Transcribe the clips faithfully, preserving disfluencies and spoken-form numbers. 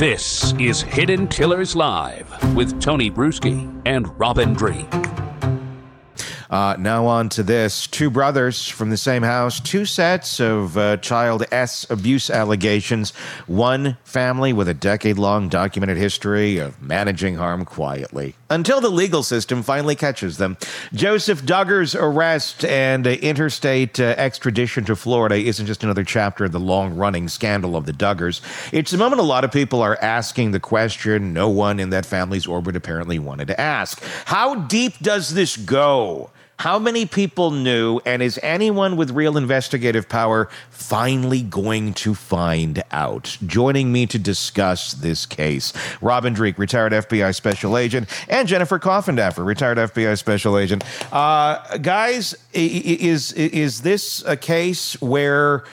This is Hidden Killers Live with Tony Bruschi and Robin Dreeke. Uh, now on to this. Two brothers from the same house, two sets of uh, child S abuse allegations, one family with a decade-long documented history of managing harm quietly. Until the legal system finally catches them. Joseph Duggar's arrest and uh, interstate uh, extradition to Florida isn't just another chapter of the long-running scandal of the Duggars. It's the moment a lot of people are asking the question no one in that family's orbit apparently wanted to ask. How deep does this go? How many people knew, and is anyone with real investigative power finally going to find out? Joining me to discuss this case, Robin Dreeke, retired F B I special agent, and Jennifer Coffindaffer, retired F B I special agent. Uh, guys, is, is this a case where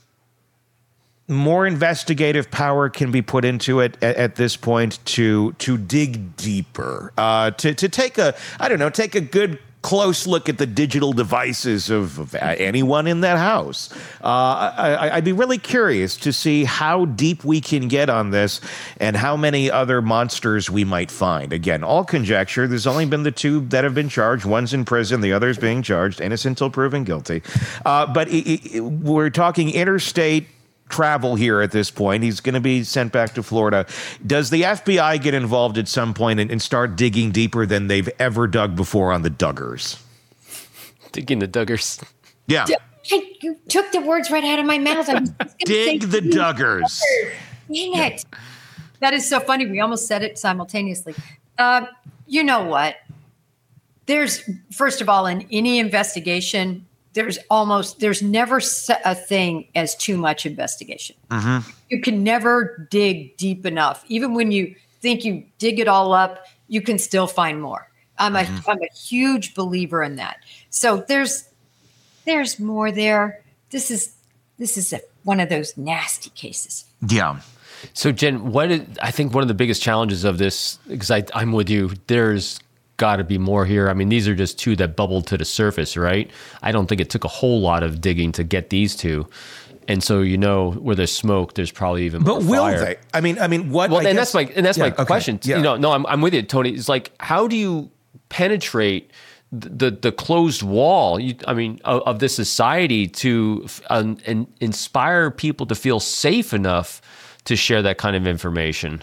more investigative power can be put into it at, at this point to to dig deeper, uh, to to take a I don't know, take a good close look at the digital devices of, of anyone in that house? Uh, I, I'd be really curious to see how deep we can get on this and how many other monsters we might find. Again, all conjecture. There's only been the two that have been charged. One's in prison. The other's being charged. Innocent until proven guilty. Uh, but it, it, we're talking interstate travel here at this point. He's going to be sent back to Florida. Does the F B I get involved at some point and, and start digging deeper than they've ever dug before on the Duggars? Digging the Duggars. Yeah. I, you took the words right out of my mouth. I was Dig the Duggars. Dang it. That is so funny. We almost said it simultaneously. Uh, you know what? There's, first of all, in any investigation, there's almost, there's never a thing as too much investigation. Mm-hmm. You can never dig deep enough. Even when you think you dig it all up, you can still find more. I'm mm-hmm. a, I'm a huge believer in that. So there's, there's more there. This is, this is a, one of those nasty cases. Yeah. So Jen, what is, I think one of the biggest challenges of this, because I, I'm with you, there's got to be more here. I mean, these are just two that bubbled to the surface, right? I don't think it took a whole lot of digging to get these two. And so, you know, where there's smoke, there's probably even more But will fire. they? I mean, I mean, what? Well, I and guess, that's my and that's yeah, my okay, question. yeah. You know, no, I'm I'm with you, Tony. It's like, how do you penetrate the the, the closed wall? You, I mean, of, of this society to um, and inspire people to feel safe enough to share that kind of information?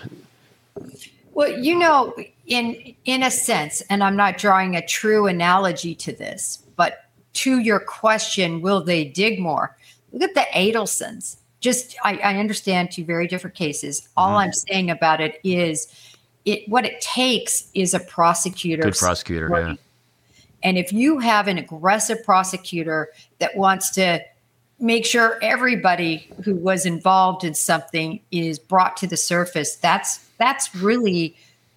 Well, you know, in in a sense, and I'm not drawing a true analogy to this, but to your question, will they dig more? Look at the Adelsons. Just, I, I understand two very different cases. All mm-hmm. I'm saying about it is, it what it takes is a prosecutor. Good prosecutor, yeah. And if you have an aggressive prosecutor that wants to make sure everybody who was involved in something is brought to the surface, that's that's really,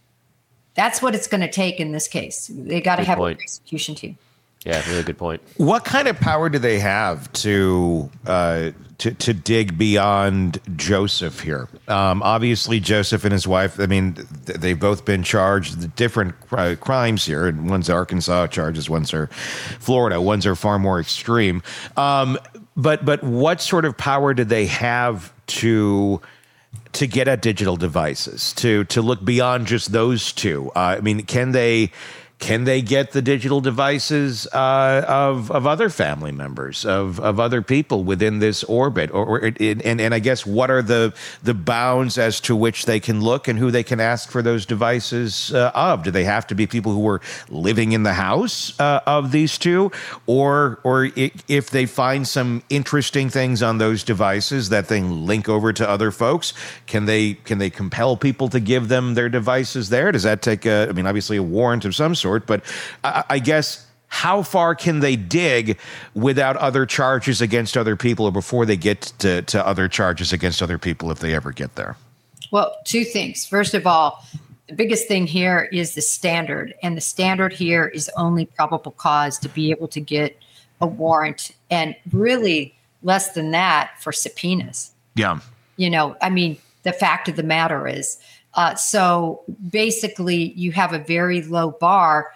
that's what it's going to take in this case. They got to have point. a prosecution team. Yeah, really good point. What kind of power do they have to uh, to, to dig beyond Joseph here? Um, obviously, Joseph and his wife, I mean, th- they've both been charged with different uh, crimes here. And one's Arkansas charges, one's are Florida, one's are far more extreme. Um, but but what sort of power do they have to to get at digital devices, to to look beyond just those two? Uh, I mean, can they... Can they get the digital devices uh, of of other family members, of of other people within this orbit, or, or it, it, and and I guess what are the the bounds as to which they can look and who they can ask for those devices uh, of? Do they have to be people who were living in the house uh, of these two, or or if they find some interesting things on those devices that they link over to other folks, can they can they compel people to give them their devices there? Does that take a, I mean, obviously a warrant of some sort? But I, I guess how far can they dig without other charges against other people, or before they get to, to other charges against other people, if they ever get there? Well, two things. First of all, the biggest thing here is the standard. And the standard here is only probable cause to be able to get a warrant, and really less than that for subpoenas. Yeah. You know, I mean, the fact of the matter is, Uh, so basically, you have a very low bar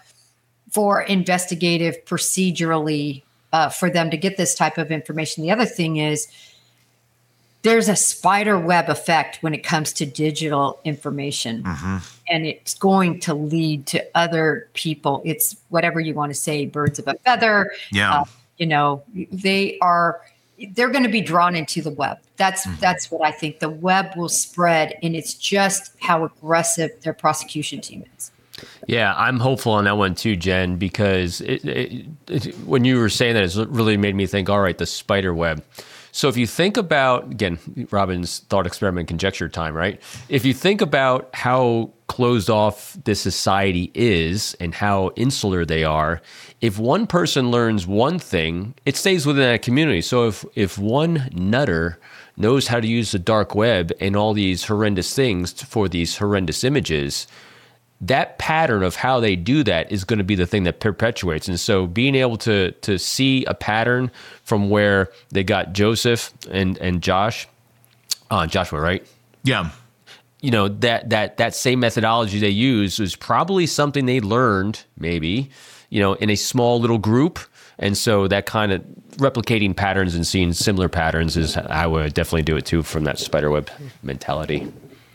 for investigative procedurally uh, for them to get this type of information. The other thing is, there's a spider web effect when it comes to digital information. Mm-hmm. And it's going to lead to other people. It's whatever you want to say, birds of a feather. Yeah. Uh, you know, they are, they're going to be drawn into the web. That's, mm-hmm. that's what I think. The web will spread, and it's just how aggressive their prosecution team is. Yeah, I'm hopeful on that one too, Jen, because it, it, it, when you were saying that, it really made me think, all right, the spider web. So if you think about, again, Robin's thought experiment conjecture time, right? If you think about how closed off this society is and how insular they are, if one person learns one thing, it stays within that community. So if, if one nutter knows how to use the dark web and all these horrendous things for these horrendous images, that pattern of how they do that is going to be the thing that perpetuates. And so being able to to see a pattern from where they got Joseph and, and Josh, uh, Joshua, right? Yeah. You know, that that that same methodology they use is probably something they learned, maybe, you know, in a small little group. And so that kind of replicating patterns and seeing similar patterns is how I would definitely do it too, from that spiderweb mentality.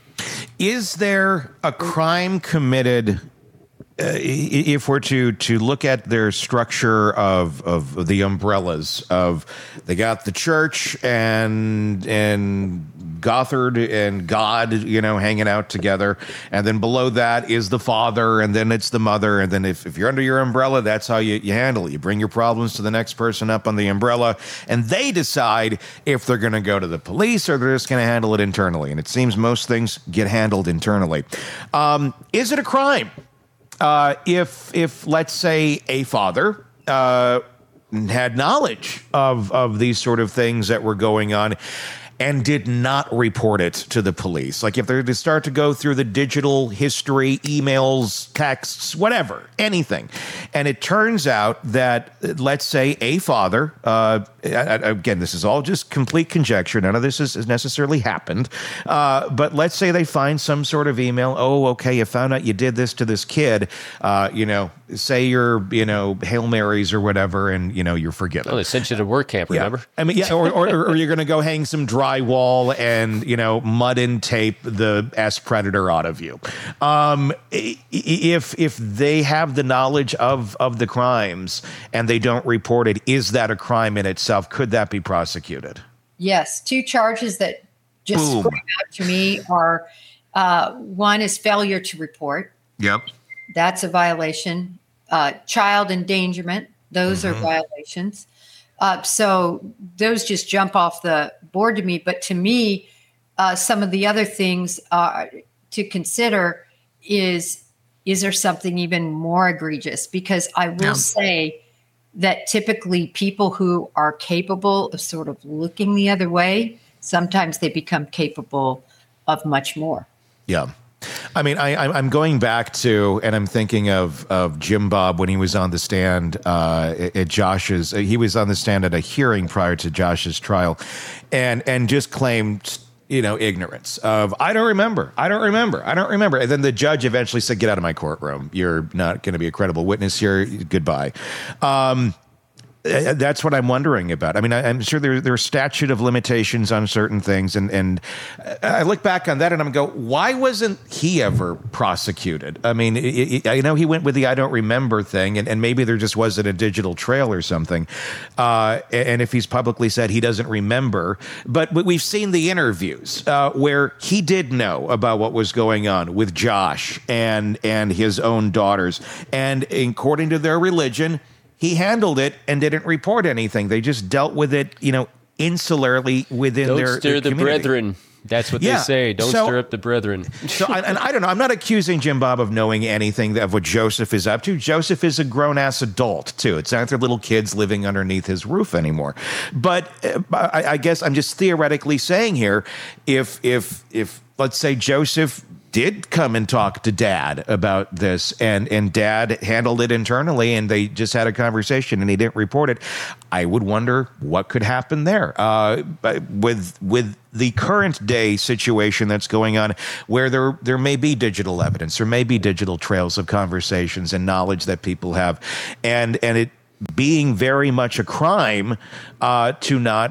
Is there a crime committed, uh, if we're to to look at their structure of of the umbrellas of, they got the church and and Gothard and God, you know, hanging out together, and then below that is the father, and then it's the mother, and then if, if you're under your umbrella, that's how you, you handle it. You bring your problems to the next person up on the umbrella, and they decide if they're going to go to the police or they're just going to handle it internally. And it seems most things get handled internally. Um, is it a crime uh, if if let's say a father uh, had knowledge of of these sort of things that were going on and did not report it to the police? Like if they're to start to go through the digital history, emails, texts, whatever, anything, and it turns out that, let's say, a father, uh, again, this is all just complete conjecture, none of this has necessarily happened, uh, but let's say they find some sort of email, oh, okay, you found out you did this to this kid, uh, you know, say you're, you know, Hail Marys or whatever, and, you know, you're forgiven. Oh, they sent you to work camp, remember? Yeah. I mean, yeah, or, or, or you're going to go hang some drywall and, you know, mud and tape the S Predator out of you. Um, if if they have the knowledge of, of the crimes and they don't report it, is that a crime in itself? Could that be prosecuted? Yes. Two charges that just Boom. scream out to me are, uh, one is failure to report. Yep. That's a violation. Uh, child endangerment, those mm-hmm. are violations. Uh, so those just jump off the board to me. But to me, uh, some of the other things uh, to consider is, is there something even more egregious? Because I will yeah. say that typically people who are capable of sort of looking the other way, sometimes they become capable of much more. Yeah. I mean, I, I'm going back to, and I'm thinking of of Jim Bob when he was on the stand uh, at Josh's. He was on the stand at a hearing prior to Josh's trial, and and just claimed, you know, ignorance of, I don't remember, I don't remember, I don't remember. And then the judge eventually said, "Get out of my courtroom. You're not going to be a credible witness here. Goodbye." Um, That's what I'm wondering about. I mean, I, I'm sure there, there are statute of limitations on certain things. And, and I look back on that and I'm go, why wasn't he ever prosecuted? I mean, it, it, I know he went with the I don't remember thing, and, and maybe there just wasn't a digital trail or something. Uh, and if he's publicly said he doesn't remember, but we've seen the interviews uh, where he did know about what was going on with Josh and, and his own daughters. And according to their religion, he handled it and didn't report anything. They just dealt with it, you know, insularly within Don't their Don't stir their the community. brethren. That's what Yeah. they say. Don't So- stir up the brethren. So, I, and I don't know. I'm not accusing Jim Bob of knowing anything of what Joseph is up to. Joseph is a grown-ass adult, too. It's not their little kids living underneath his roof anymore. But uh, I, I guess I'm just theoretically saying here, if if if let's say Joseph did come and talk to Dad about this, and and Dad handled it internally, and they just had a conversation, and he didn't report it, I would wonder what could happen there. Uh, but with with the current day situation that's going on, where there there may be digital evidence, there may be digital trails of conversations and knowledge that people have, and and it being very much a crime uh, to not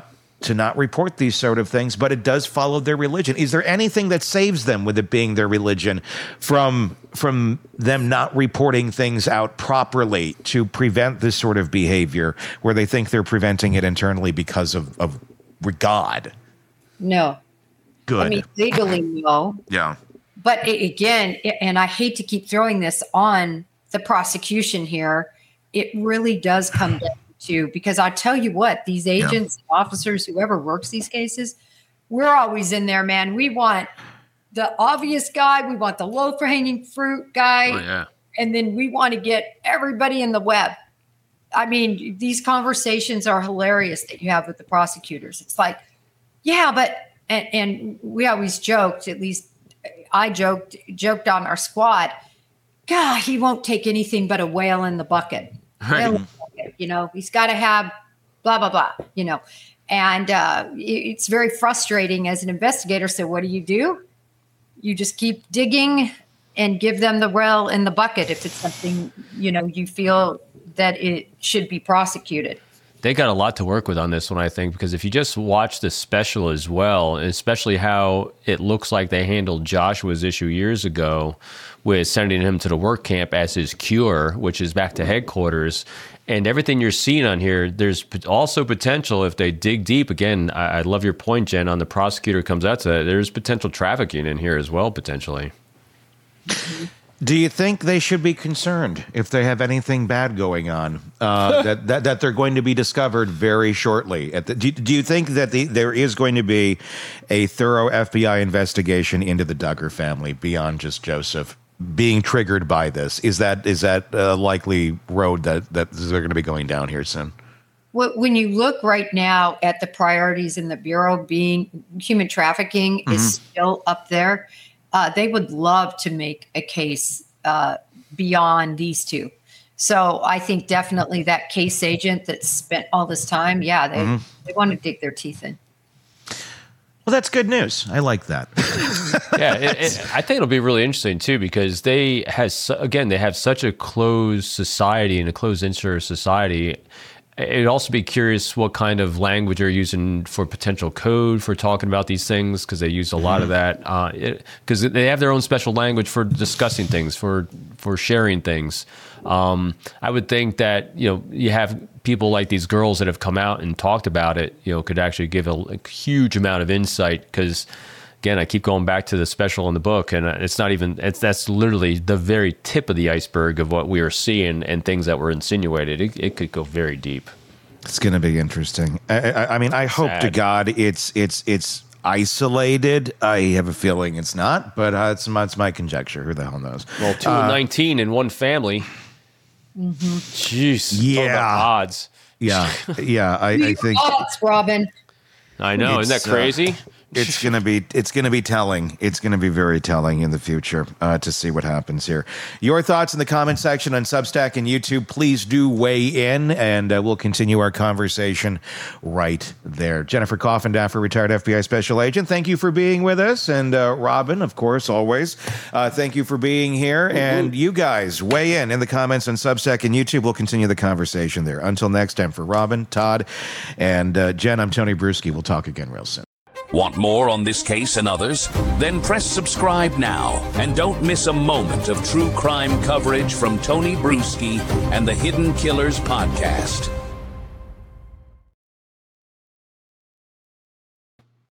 to not report these sort of things, but it does follow their religion. Is there anything that saves them, with it being their religion, from from them not reporting things out properly to prevent this sort of behavior where they think they're preventing it internally because of, of God? No. Good. I mean, legally, no. Yeah. But it, again, it, and I hate to keep throwing this on the prosecution here, it really does come down to, because I tell you what, these agents, yeah. officers, whoever works these cases, we're always in there, man. We want the obvious guy. We want the low for hanging fruit guy. Oh, yeah. And then we want to get everybody in the web. I mean, these conversations are hilarious that you have with the prosecutors. It's like, yeah, but, and, and we always joked, at least I joked, joked on our squad, God, he won't take anything but a whale in the bucket. Right. Whale in the bucket, you know, he's got to have blah, blah, blah, you know. And uh, it's very frustrating as an investigator. So what do you do? You just keep digging and give them the whale in the bucket if it's something, you know, you feel that it should be prosecuted. They got a lot to work with on this one, I think, because if you just watch the special as well, and especially how it looks like they handled Joshua's issue years ago with sending him to the work camp as his cure, which is back to headquarters, and everything you're seeing on here, there's also potential if they dig deep. Again, I, I love your point, Jen, on the prosecutor comes out to that. There's potential trafficking in here as well, potentially. Do you think they should be concerned if they have anything bad going on, uh, that, that that they're going to be discovered very shortly? At the, do, do you think that the, there is going to be a thorough F B I investigation into the Duggar family beyond just Joseph being triggered by this? Is that is that a likely road that, that they're going to be going down here soon? When you look right now at the priorities in the Bureau, being human trafficking mm-hmm. is still up there. Uh, they would love to make a case uh, beyond these two. So I think definitely that case agent that spent all this time, yeah, they, mm-hmm. they want to dig their teeth in. Well, that's good news. I like that. yeah, it, it, I think it'll be really interesting, too, because they has again, they have such a closed society and a closed insular society. It'd also be curious what kind of language they're using for potential code for talking about these things, because they use a lot of that. Because uh, they have their own special language for discussing things, for for sharing things. Um, I would think that, you know, you have people like these girls that have come out and talked about it, you know, could actually give a, a huge amount of insight. Because again, I keep going back to the special in the book, and it's not even, it's that's literally the very tip of the iceberg of what we are seeing and things that were insinuated. It, it could go very deep. It's going to be interesting. I, I, I mean, I hope Sad. to God it's it's it's isolated. I have a feeling it's not, but uh, it's, it's my conjecture. Who the hell knows? Well, two uh, and nineteen in one family. Mm-hmm. Jeez. Yeah. Odds. Yeah. Yeah. I, I think. Odds, Robin. I know. Isn't that crazy? Uh, It's gonna be it's gonna be telling. It's gonna be very telling in the future uh, to see what happens here. Your thoughts in the comment section on Substack and YouTube. Please do weigh in, and uh, we'll continue our conversation right there. Jennifer Coffindaffer, retired F B I special agent. Thank you for being with us, and uh, Robin, of course, always. Uh, thank you for being here, and you guys weigh in in the comments on Substack and YouTube. We'll continue the conversation there. Until next time, for Robin, Todd, and uh, Jen, I'm Tony Bruschi. We'll talk again real soon. Want more on this case and others? Then press subscribe now and don't miss a moment of true crime coverage from Tony Bruschi and the Hidden Killers podcast.